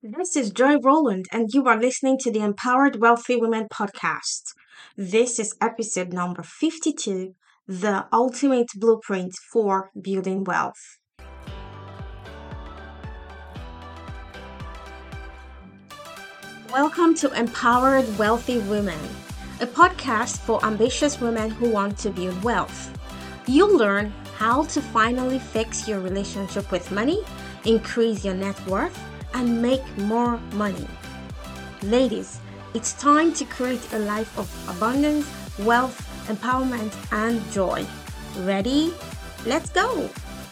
This is Joy Rowland, and you are listening to the Empowered Wealthy Women podcast. This is episode number 52, The Ultimate Blueprint for Building Wealth. Welcome to Empowered Wealthy Women, a podcast for ambitious women who want to build wealth. You'll learn how to finally fix your relationship with money, increase your net worth, and make more money. Ladies, it's time to create a life of abundance, wealth, empowerment, and joy. Ready? Let's go!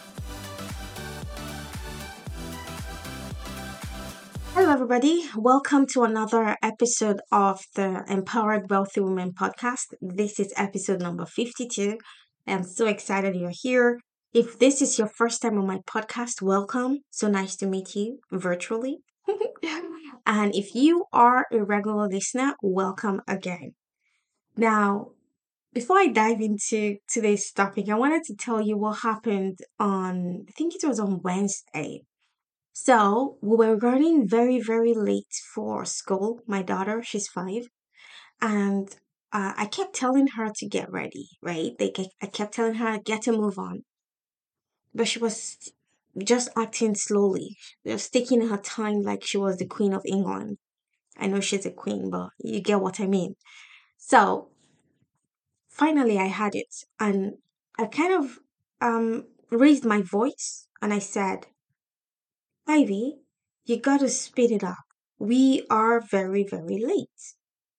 Hello, everybody. Welcome to another episode of the Empowered Wealthy Women podcast. This is episode number 52. I'm so excited you're here. If this is your first time on my podcast, welcome. So nice to meet you virtually. And if you are a regular listener, welcome again. Now, before I dive into today's topic, I wanted to tell you what happened I think it was on Wednesday. So we were running very, very late for school. My daughter, she's 5, and I kept telling her to get ready, right? I kept telling her get to move on, but she was just acting slowly, just taking her time like she was the Queen of England. I know she's a queen, but you get what I mean. So finally, I had it, and I kind of raised my voice and I said, Ivy, you gotta speed it up. We are very, very late.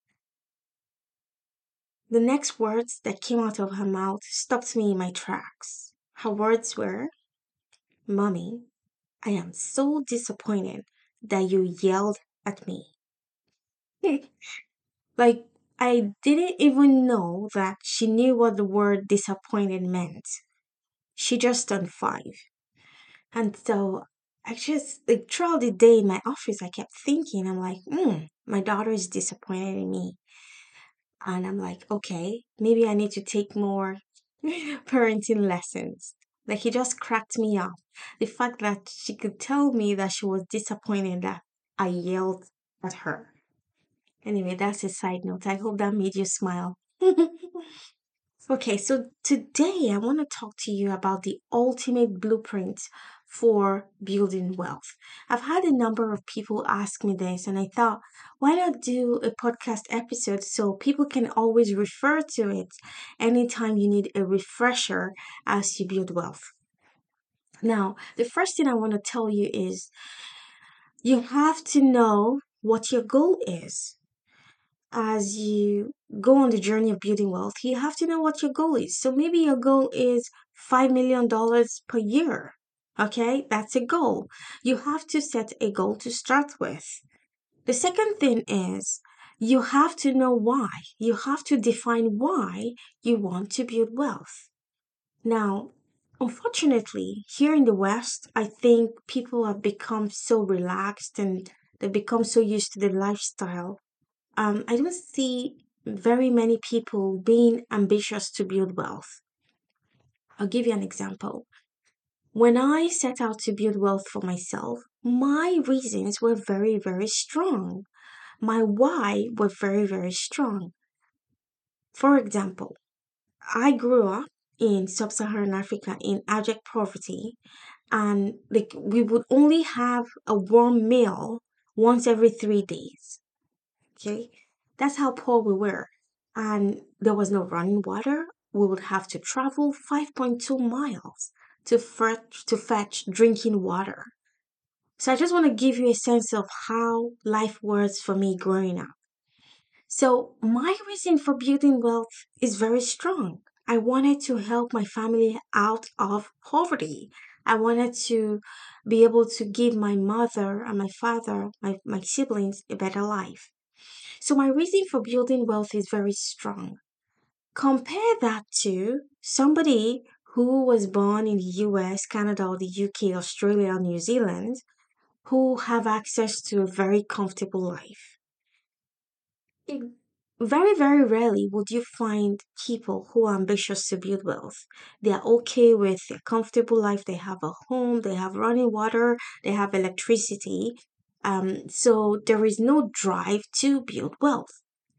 The next words that came out of her mouth stopped me in my tracks. Her words were, Mommy, I am so disappointed that you yelled at me. Like, I didn't even know that she knew what the word disappointed meant. She just turned 5. And so I just, like, throughout the day in my office, I kept thinking, I'm like, my daughter is disappointed in me. And I'm like, okay, maybe I need to take more parenting lessons. Like, it just cracked me up. The fact that she could tell me that she was disappointed that I yelled at her. Anyway, that's a side note. I hope that made you smile. Okay, so today I want to talk to you about the ultimate blueprint for building wealth. I've had a number of people ask me this, and I thought, why not do a podcast episode so people can always refer to it anytime you need a refresher as you build wealth? Now, the first thing I want to tell you is you have to know what your goal is as you go on the journey of building wealth, you have to know what your goal is. So maybe your goal is $5 million per year. Okay, that's a goal. You have to set a goal to start with. The second thing is you have to know why. You have to define why you want to build wealth. Now, unfortunately, here in the West, I think people have become so relaxed and they've become so used to the lifestyle. I don't see very many people being ambitious to build wealth. I'll give you an example. When I set out to build wealth for myself, my reasons were very, very strong. My why were very, very strong. For example, I grew up in sub-Saharan Africa in abject poverty, and like we would only have a warm meal once every 3 days. Okay, that's how poor we were. And there was no running water. We would have to travel 5.2 miles to fetch drinking water. So I just want to give you a sense of how life was for me growing up. So my reason for building wealth is very strong. I wanted to help my family out of poverty. I wanted to be able to give my mother and my father, my siblings, a better life. So my reason for building wealth is very strong. Compare that to somebody who was born in the US, Canada, or the UK, Australia, or New Zealand, who have access to a very comfortable life. It- Very, very rarely would you find people who are ambitious to build wealth. They are okay with their comfortable life. They have a home, they have running water, they have electricity. So there is no drive to build wealth.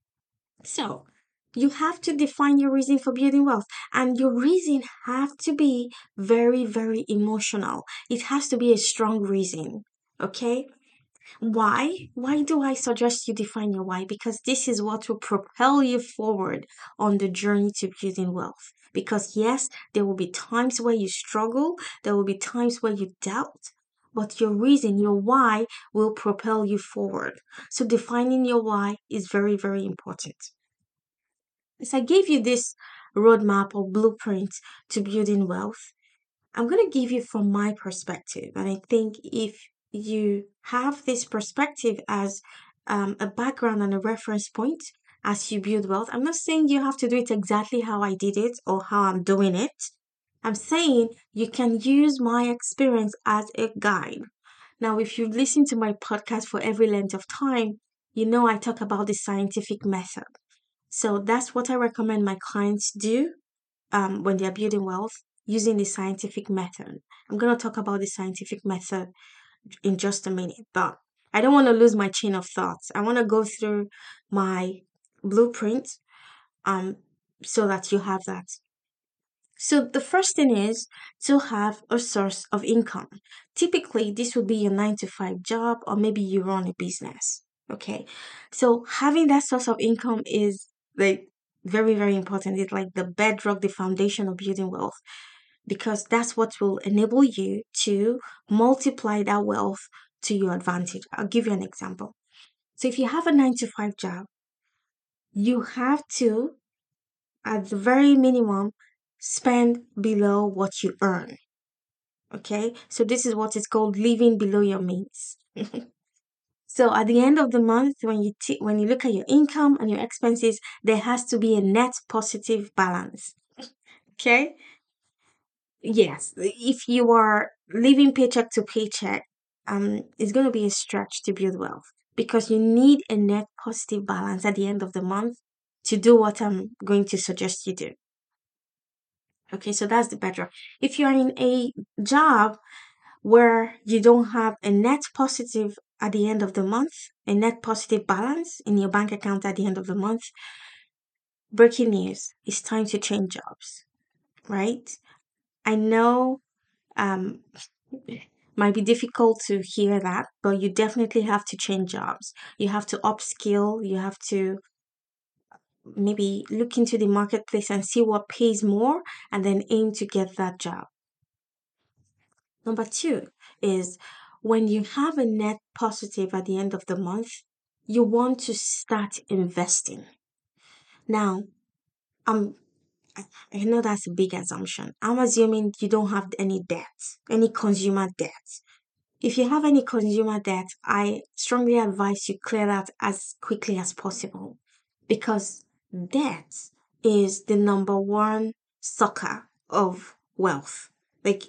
So you have to define your reason for building wealth, and your reason have to be very, very emotional. It has to be a strong reason. Okay? Why? Why do I suggest you define your why? Because this is what will propel you forward on the journey to building wealth. Because yes, there will be times where you struggle, there will be times where you doubt, but your reason, your why will propel you forward. So defining your why is very, very important. As I gave you this roadmap or blueprint to building wealth, I'm going to give you from my perspective. And I think if you have this perspective as a background and a reference point as you build wealth, I'm not saying you have to do it exactly how I did it or how I'm doing it. I'm saying you can use my experience as a guide. Now, if you've listened to my podcast for every length of time, you know I talk about the scientific method. So that's what I recommend my clients do when they're building wealth using the scientific method. I'm going to talk about the scientific method in just a minute, but I don't want to lose my chain of thoughts. I want to go through my blueprint um, so that you have that. So the first thing is to have a source of income. Typically, this would be your 9 to 5 job, or maybe you run a business. Okay. So having that source of income is like very, very important. It's like the bedrock, the foundation of building wealth, because that's what will enable you to multiply that wealth to your advantage. I'll give you an example. So if you have a 9 to 5 job, you have to, at the very minimum, spend below what you earn. Okay, so this is what is called living below your means. So at the end of the month, when you look at your income and your expenses, there has to be a net positive balance. Okay, yes, if you are living paycheck to paycheck, it's going to be a stretch to build wealth because you need a net positive balance at the end of the month to do what I'm going to suggest you do. Okay, so that's the bedrock. If you're in a job where you don't have a net positive at the end of the month, a net positive balance in your bank account at the end of the month, breaking news, it's time to change jobs, right? I know um might be difficult to hear that, but you definitely have to change jobs. You have to upskill, you have to maybe look into the marketplace and see what pays more and then aim to get that job. Number two is when you have a net positive at the end of the month, you want to start investing. Now, I'm I know that's a big assumption. I'm assuming you don't have any debt, any consumer debt. If you have any consumer debt, I strongly advise you clear that as quickly as possible because debt is the number one sucker of wealth. Like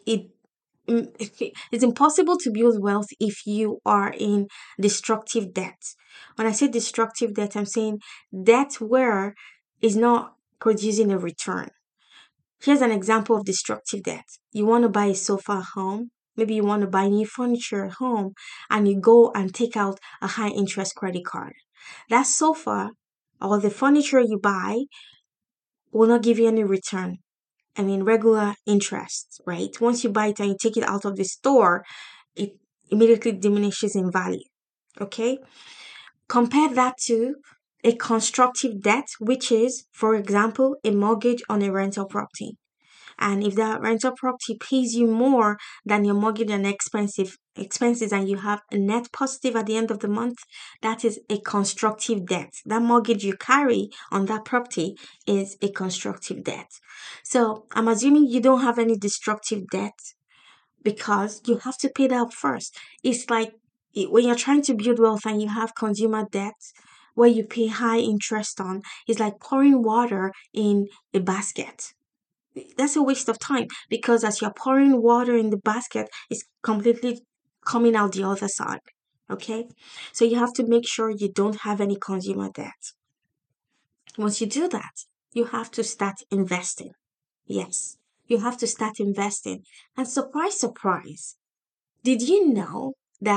it's impossible to build wealth if you are in destructive debt. When I say destructive debt, I'm saying debt where is not producing a return. Here's an example of destructive debt. You want to buy a sofa at home. Maybe you want to buy new furniture at home and you go and take out a high interest credit card. That sofa or the furniture you buy will not give you any return. I mean, regular interest, right? Once you buy it and you take it out of the store, it immediately diminishes in value. Okay? Compare that to a constructive debt, which is, for example, a mortgage on a rental property. And if that rental property pays you more than your mortgage and expenses and you have a net positive at the end of the month, that is a constructive debt. That mortgage you carry on that property is a constructive debt. So I'm assuming you don't have any destructive debt because you have to pay that up first. It's like when you're trying to build wealth and you have consumer debt where you pay high interest on, it's like pouring water in a basket. That's a waste of time because as you're pouring water in the basket, it's completely coming out the other side. Okay, so you have to make sure you don't have any consumer debt. Once you do that, you have to start investing. Yes, you have to start investing. And surprise, surprise, did you know that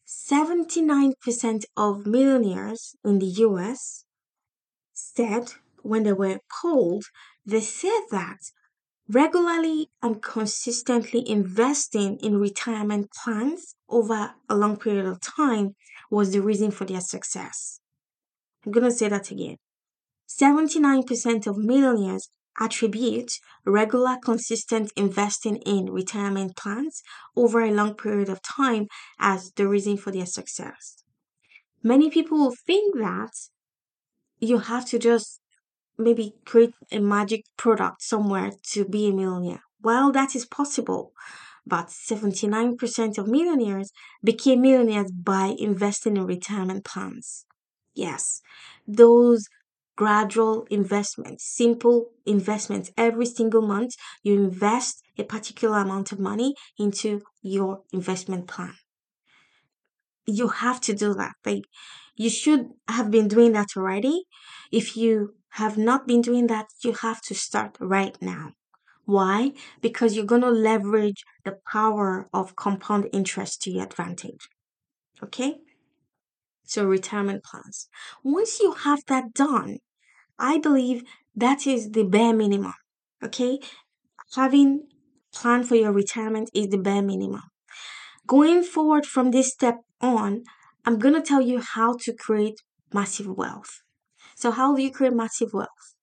79% of millionaires in the US said, when they were polled, they said that regularly and consistently investing in retirement plans over a long period of time was the reason for their success. I'm going to say that again. 79% of millionaires attribute regular, consistent investing in retirement plans over a long period of time as the reason for their success. Many people will think that you have to just maybe create a magic product somewhere to be a millionaire. Well, that is possible, but 79% of millionaires became millionaires by investing in retirement plans. Yes, those gradual investments, simple investments. Every single month, you invest a particular amount of money into your investment plan. You have to do that. Like, you should have been doing that already. If you have not been doing that, you have to start right now. Why? Because you're going to leverage the power of compound interest to your advantage. Okay? So, retirement plans. Once you have that done, I believe that is the bare minimum. Okay? Having plan for your retirement is the bare minimum. Going forward from this step on, I'm going to tell you how to create massive wealth. So, how do you create massive wealth?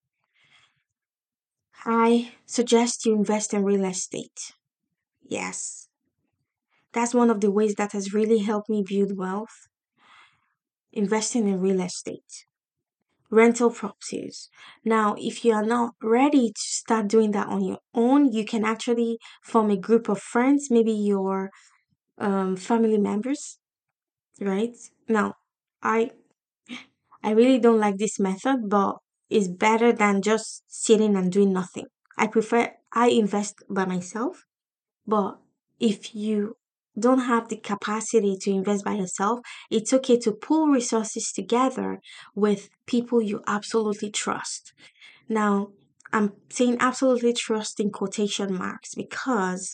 I suggest you invest in real estate. Yes, that's one of the ways that has really helped me build wealth. Investing in real estate, rental properties. Now, if you are not ready to start doing that on your own, you can actually form a group of friends, maybe your family members, right? Now, I I really don't like this method, but it's better than just sitting and doing nothing. I invest by myself, but if you don't have the capacity to invest by yourself, it's okay to pull resources together with people you absolutely trust. Now, I'm saying absolutely trust in quotation marks because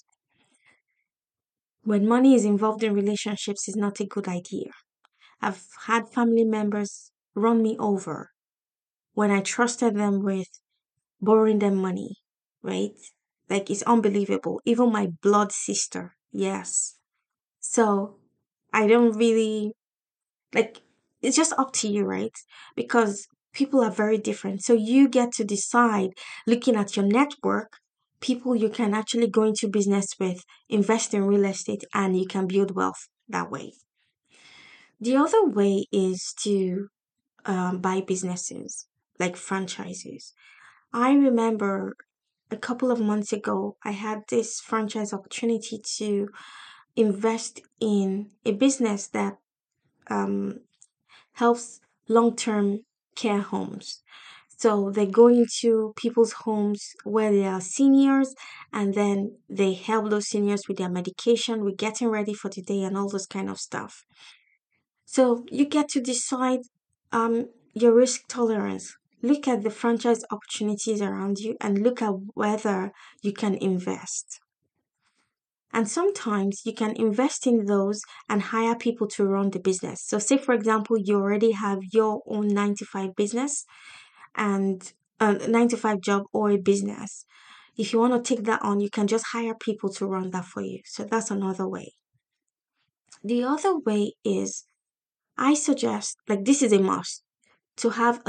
when money is involved in relationships is not a good idea. I've had family members run me over when I trusted them with borrowing them money, right? Like it's unbelievable. Even my blood sister, yes. So I don't really like it's just up to you, right? Because people are very different. So you get to decide looking at your network, people you can actually go into business with, invest in real estate, and you can build wealth that way. The other way is to buy businesses like franchises. I remember a couple of months ago, I had this franchise opportunity to invest in a business that um, helps long term care homes. So they go into people's homes where they are seniors and then they help those seniors with their medication, with getting ready for the day and all those kind of stuff. So you get to decide your risk tolerance. Look at the franchise opportunities around you and look at whether you can invest. And sometimes you can invest in those and hire people to run the business. So, say for example, you already have your own 9 to 5 business and a 9 to 5 job or a business. If you want to take that on, you can just hire people to run that for you. So, that's another way. The other way is I suggest, like, this is a must to have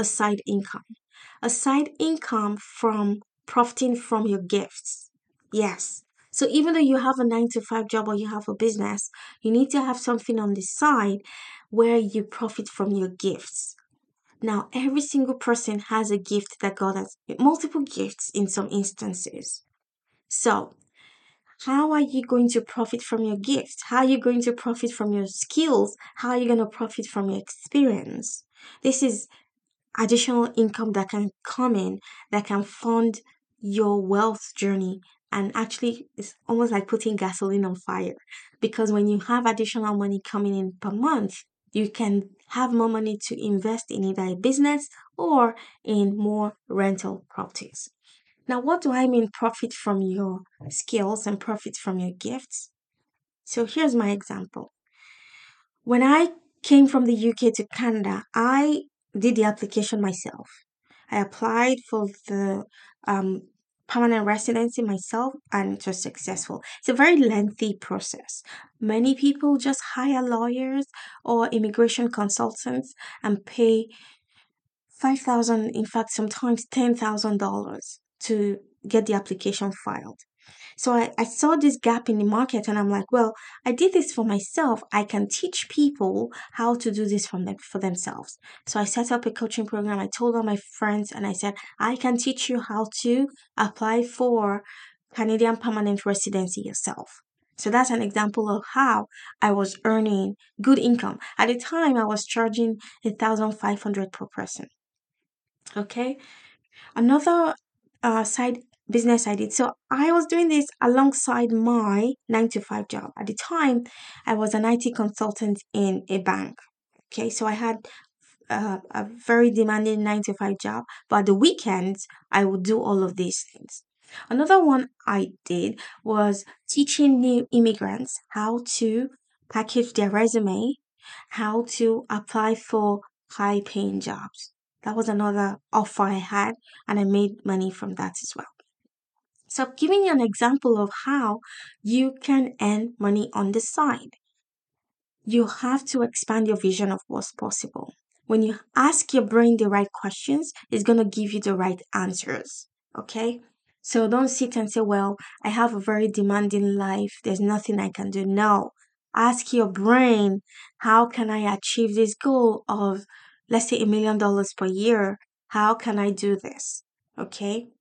a side income from profiting from your gifts. Yes. So even though you have a 9 to 5 job or you have a business, you need to have something on the side where you profit from your gifts. Now, every single person has a gift that God has, multiple gifts in some instances. So, how are you going to profit from your gift? How are you going to profit from your skills? How are you going to profit from your experience? This is additional income that can come in that can fund your wealth journey, and actually it's almost like putting gasoline on fire because when you have additional money coming in per month, you can have more money to invest in either a business or in more rental properties. Now, what do I mean profit from your skills and profit from your gifts? So here's my example. When I came from the UK to Canada, I did the application myself. I applied for the um, permanent residency myself and it was successful. It's a very lengthy process. Many people just hire lawyers or immigration consultants and pay 5,000, in fact, sometimes $10,000 to get the application filed. So I saw this gap in the market and I'm like, well, I did this for myself. I can teach people how to do this for themselves. So I set up a coaching program. I told all my friends and I said, I can teach you how to apply for Canadian permanent residency yourself. So that's an example of how I was earning good income. At the time, I was charging 1,500 per person. Okay. Another side business I did. So I was doing this alongside my 9 to 5 job. At the time, I was an IT consultant in a bank. Okay, so I had a very demanding 9 to 5 job, but the weekends I would do all of these things. Another one I did was teaching new immigrants how to package their resume, how to apply for high paying jobs. That was another offer I had, and I made money from that as well. So, I'm giving you an example of how you can earn money on the side. You have to expand your vision of what's possible. When you ask your brain the right questions, it's going to give you the right answers. Okay? So don't sit and say, well, I have a very demanding life. There's nothing I can do. No. Ask your brain, how can I achieve this goal of, let's say, $1 million per year? How can I do this? Okay?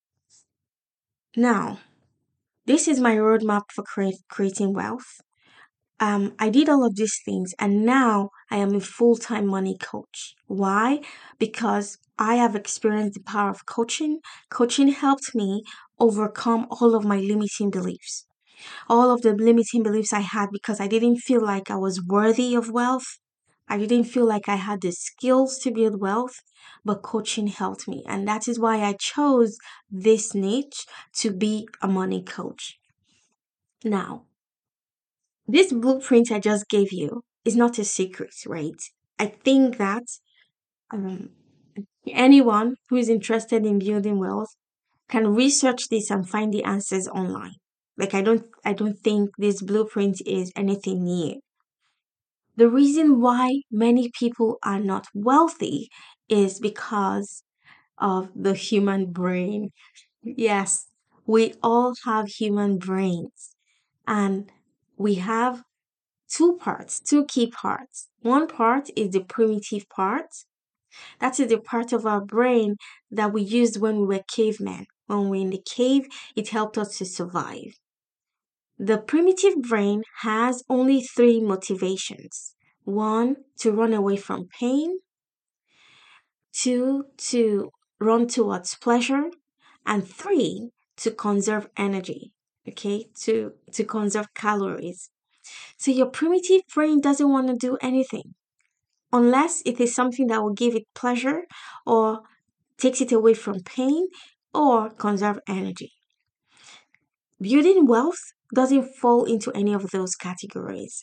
Now, this is my roadmap for creating wealth. I did all of these things and now I am a full-time money coach. Why? Because I have experienced the power of coaching. Coaching helped me overcome all of my limiting beliefs. All of the limiting beliefs I had because I didn't feel like I was worthy of wealth. I didn't feel like I had the skills to build wealth, but coaching helped me. And that is why I chose this niche to be a money coach. Now, this blueprint I just gave you is not a secret, right? I think that um, anyone who is interested in building wealth can research this and find the answers online. Like I don't think this blueprint is anything new. The reason why many people are not wealthy is because of the human brain. Yes, we all have human brains and we have two parts, two key parts. One part is the primitive part. That is the part of our brain that we used when we were cavemen. When we were in the cave, it helped us to survive. The primitive brain has only three motivations. One, to run away from pain. Two, to run towards pleasure. And three, to conserve energy. Okay, to conserve calories. So your primitive brain doesn't want to do anything unless it is something that will give it pleasure or takes it away from pain or conserve energy. Building wealth doesn't fall into any of those categories.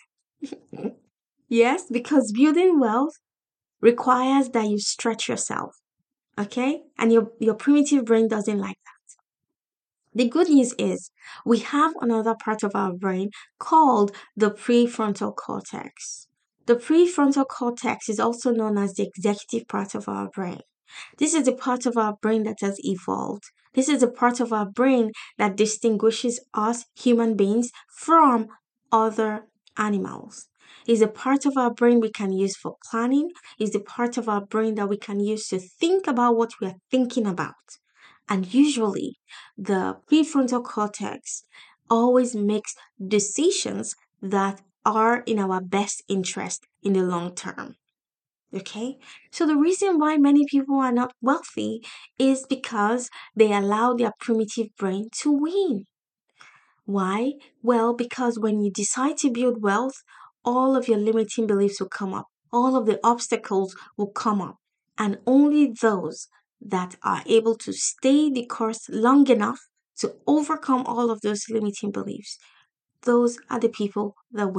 Yes, because building wealth requires that you stretch yourself, okay? And your primitive brain doesn't like that. The good news is we have another part of our brain called the prefrontal cortex. The prefrontal cortex is also known as the executive part of our brain. This is the part of our brain that has evolved. This is the part of our brain that distinguishes us human beings from other animals. It's a part of our brain we can use for planning. It's the part of our brain that we can use to think about what we are thinking about. And usually, the prefrontal cortex always makes decisions that are in our best interest in the long term. Okay, so the reason why many people are not wealthy is because they allow their primitive brain to win. Why? Well, because when you decide to build wealth, all of your limiting beliefs will come up, all of the obstacles will come up, and only those that are able to stay the course long enough to overcome all of those limiting beliefs, those are the people that win.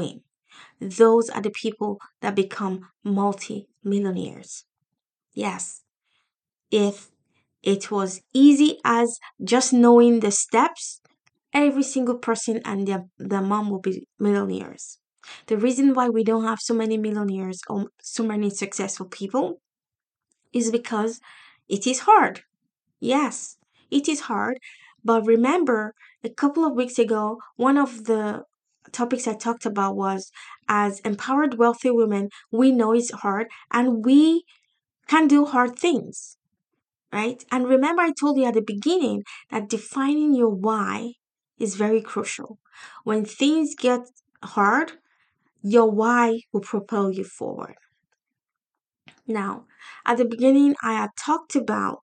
Those are the people that become multi-millionaires. Yes, if it was easy as just knowing the steps, every single person and their mom will be millionaires. The reason why we don't have so many millionaires or so many successful people is because it is hard. Yes, it is hard. But remember, a couple of weeks ago, one of the topics I talked about was as empowered, wealthy women, we know it's hard and we can do hard things, right? And remember, I told you at the beginning that defining your why is very crucial. When things get hard, your why will propel you forward. Now, at the beginning, I had talked about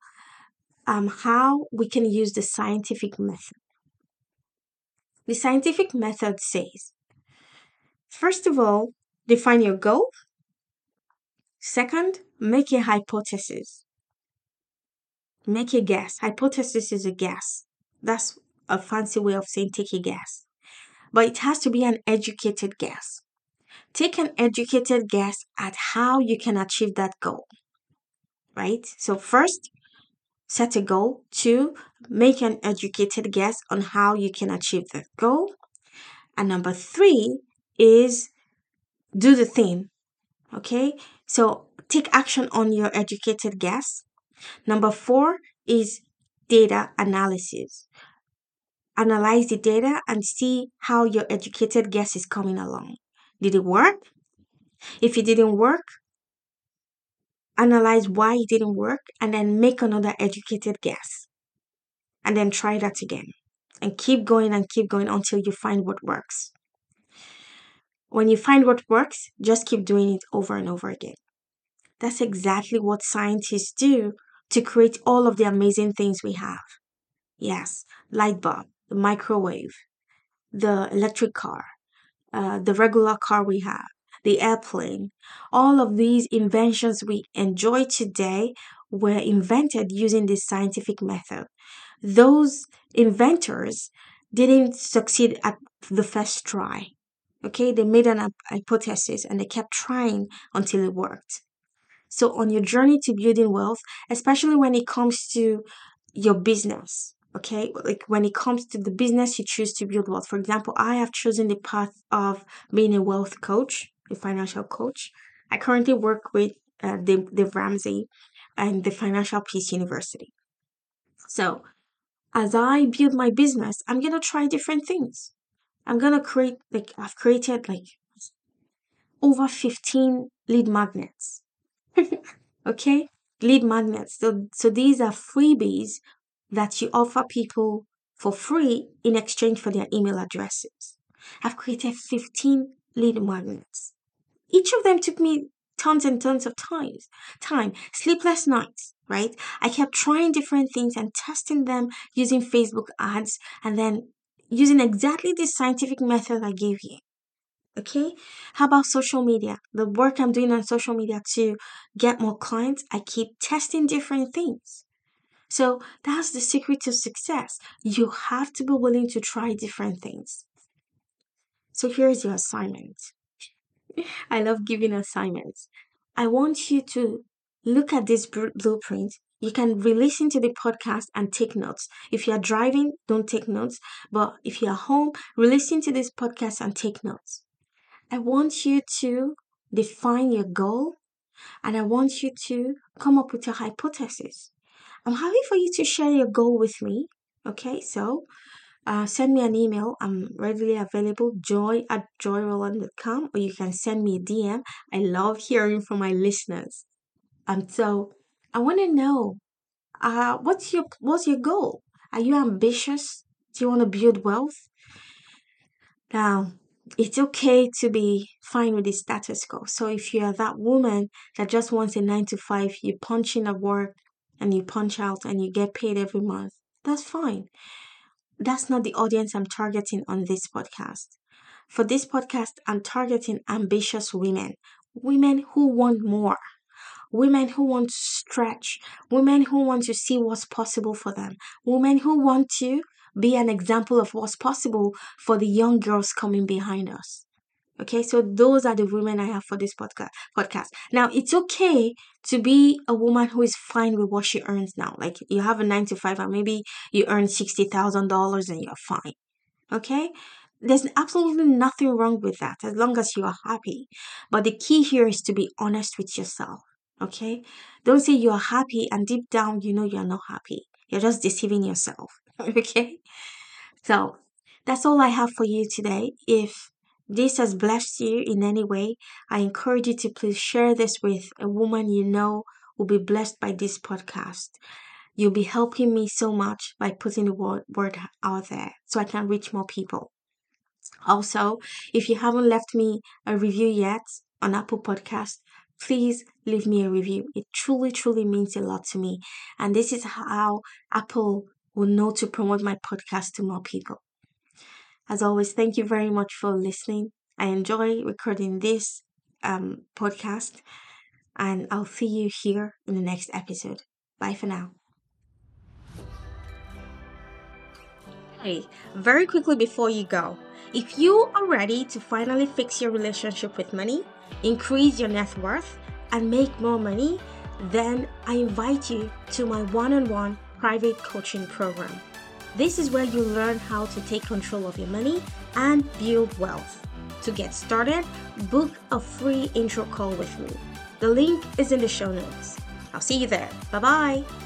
how we can use the scientific method. The scientific method says, first of all, define your goal. Second, make a hypothesis. Make a guess. Hypothesis is a guess. That's a fancy way of saying take a guess. But it has to be an educated guess. Take an educated guess at how you can achieve that goal, right? So, first, set a goal. Two, make an educated guess on how you can achieve that goal. And number three is do the thing. Okay. So take action on your educated guess. Number four is data analysis. Analyze the data and see how your educated guess is coming along. Did it work? If it didn't work, analyze why it didn't work and then make another educated guess. And then try that again. And keep going until you find what works. When you find what works, just keep doing it over and over again. That's exactly what scientists do to create all of the amazing things we have. Yes, light bulb, the microwave, the electric car, the regular car we have, the airplane. All of these inventions we enjoy today were invented using this scientific method. Those inventors didn't succeed at the first try. Okay, they made an hypothesis and they kept trying until it worked. So, on your journey to building wealth, especially when it comes to your business, okay, like when it comes to the business you choose to build wealth. For example, I have chosen the path of being a wealth coach, a financial coach. I currently work with Dave Ramsey and the Financial Peace University. So, as I build my business, I'm gonna try different things. I'm gonna create I've created like over 15 lead magnets. Okay? Lead magnets. So these are freebies that you offer people for free in exchange for their email addresses. I've created 15 lead magnets. Each of them took me tons and tons of time, sleepless nights, right? I kept trying different things and testing them using Facebook ads and then using exactly the scientific method I gave you. Okay. How about social media? The work I'm doing on social media to get more clients, I keep testing different things. So that's the secret to success. You have to be willing to try different things. So here's your assignment. I love giving assignments. I want you to look at this blueprint. You can re-listen to the podcast and take notes. If you're driving, don't take notes. But if you're home, re-listen to this podcast and take notes. I want you to define your goal and I want you to come up with a hypothesis. I'm happy for you to share your goal with me. Okay, so send me an email. I'm readily available, joy@joyroland.com, or you can send me a DM. I love hearing from my listeners. So I want to know, what's your goal? Are you ambitious? Do you want to build wealth? Now, it's okay to be fine with the status quo. So if you are that woman that just wants a 9 to 5, you punch in at work and you punch out and you get paid every month, that's fine. That's not the audience I'm targeting on this podcast. For this podcast, I'm targeting ambitious women who want more, women who want to stretch, women who want to see what's possible for them, women who want to be an example of what's possible for the young girls coming behind us. Okay, so those are the women I have for this podcast. Now, it's okay to be a woman who is fine with what she earns now. Like you have a 9 to 5 and maybe you earn $60,000 and you're fine. Okay? There's absolutely nothing wrong with that as long as you are happy. But the key here is to be honest with yourself. Okay? Don't say you're happy and deep down you know you're not happy. You're just deceiving yourself. Okay? So that's all I have for you today. If this has blessed you in any way, I encourage you to please share this with a woman you know will be blessed by this podcast. You'll be helping me so much by putting the word out there so I can reach more people. Also, if you haven't left me a review yet on Apple Podcast, please leave me a review. It truly, truly means a lot to me. And this is how Apple will know to promote my podcast to more people. As always, thank you very much for listening. I enjoy recording this podcast, and I'll see you here in the next episode. Bye for now. Hey, very quickly before you go, if you are ready to finally fix your relationship with money, increase your net worth, and make more money, then I invite you to my one-on-one private coaching program. This is where you learn how to take control of your money and build wealth. To get started, book a free intro call with me. The link is in the show notes. I'll see you there. Bye-bye.